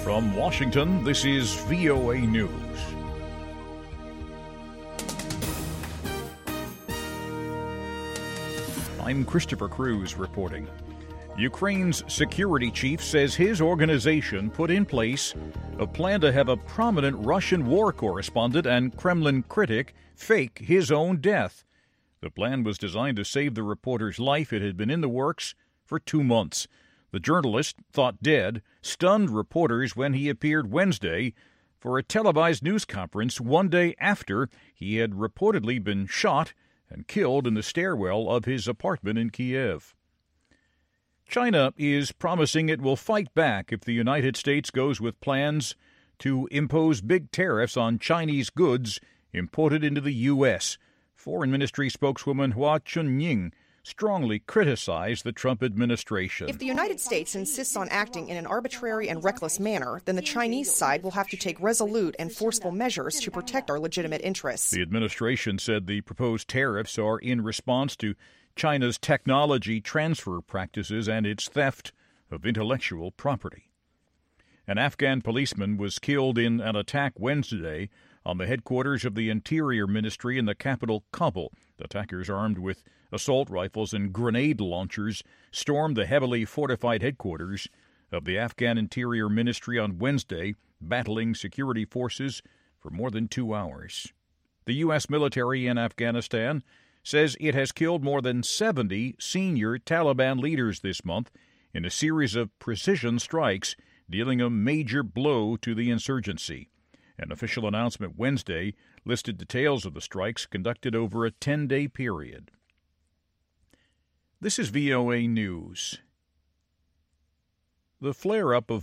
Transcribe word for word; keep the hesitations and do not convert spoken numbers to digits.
From Washington, this is V O A News. I'm Christopher Cruz reporting. Ukraine's security chief says his organization put in place a plan to have a prominent Russian war correspondent and Kremlin critic fake his own death. The plan was designed to save the reporter's life. It had been in the works for two months. The journalist, thought dead, stunned reporters when he appeared Wednesday for a televised news conference one day after he had reportedly been shot and killed in the stairwell of his apartment in Kiev. China is promising it will fight back if the United States goes with plans to impose big tariffs on Chinese goods imported into the U S. Foreign Ministry spokeswoman Hua Chunying strongly criticized the Trump administration. If the United States insists on acting in an arbitrary and reckless manner, then the Chinese side will have to take resolute and forceful measures to protect our legitimate interests. The administration said the proposed tariffs are in response to China's technology transfer practices and its theft of intellectual property. An Afghan policeman was killed in an attack Wednesday on the headquarters of the Interior Ministry in the capital, Kabul. Attackers armed with assault rifles and grenade launchers stormed the heavily fortified headquarters of the Afghan Interior Ministry on Wednesday, battling security forces for more than two hours. The U S military in Afghanistan says it has killed more than seventy senior Taliban leaders this month in a series of precision strikes, dealing a major blow to the insurgency. An official announcement Wednesday listed details of the strikes conducted over a ten-day period. This is V O A News. The flare-up of